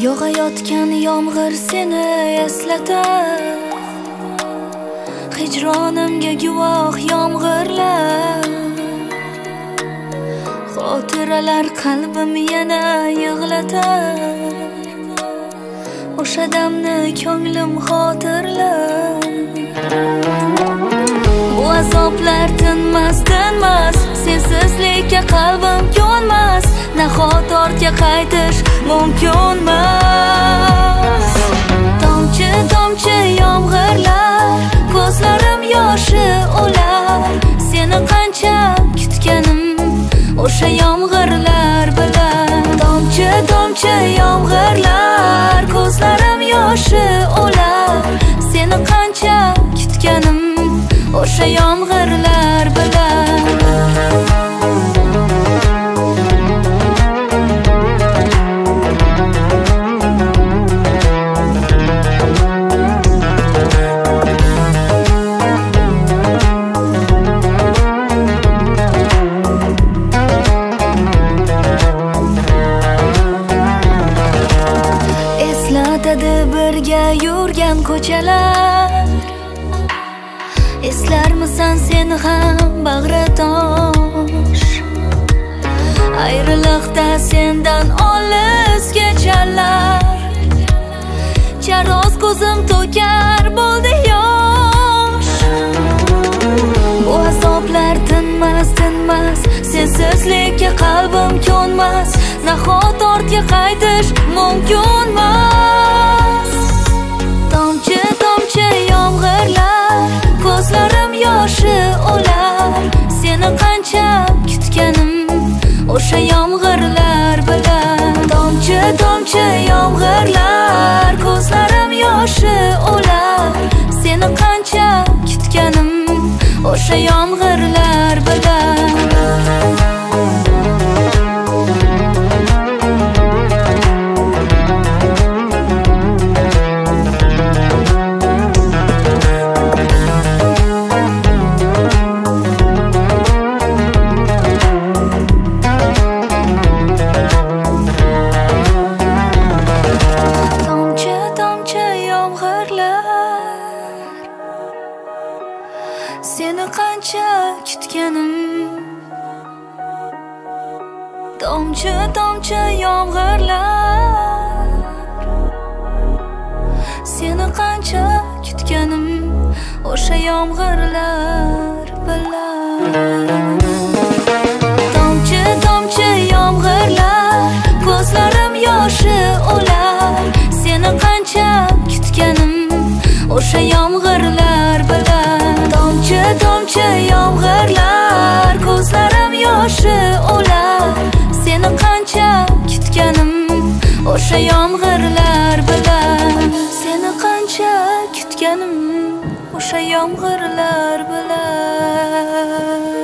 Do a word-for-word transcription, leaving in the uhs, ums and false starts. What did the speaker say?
Yog'ayotgan yomg'ir seni eslatar, hijronimga guvoh yomg'irlar. Xotiralar qalbim yana yig'latar, o'sha damni ko'nglim xotirlar. Bu azoblar tinmas, tinmas, sensizlikka qalbim ko'nmas. Nahot ortga qaytish mumkinmas. Tomchi tomchi yomg'irlar, ko'zlarim yoshi olar. Seni qancha kutganim o'sha yomg'irlar bilan. Tomchi tomchi yomg'irlar, ko'zlarim yoshi olar. Seni qancha kutganim o'sha yomg'irlar bilan. Birga yurgan ko'chalar, eslarmisan sen ham bag'ritosh? Ayriliqda sendan olis kechalar, charoz ko'zim to'kar bo'ldi yosh. Bu azoblar tinmas, tinmas, sensizlikka qalbim ko'nmas. Nahot ortga qaytish mumkinmas. Tomchi tomchi yomg'irlar, ko'zlarim yoshi olar. Seni qancha kutganim o'sha yomg'irlar bilan. Tomchi tomchi yomg'irlar, ko'zlarim yoshi olar. Seni qancha kutganim o'sha yomg'irlar bilan. Seni qancha kutganim, tomchi tomchi yomg'irlar. Seni qancha kutganim o'sha yomg'irlar bilan. Tomchi tomchi yomg'irlar, ko'zlarim yoshi olar. Seni qancha kutganim o'sha yomg'irlar bilan. Tomchi tomchi yomg'irlar, ko'zlarim yoshi olar. Seni qancha kutganim o'sha yomg'irlar bilan. Seni qancha kutganim o'sha yomg'irlar bilan.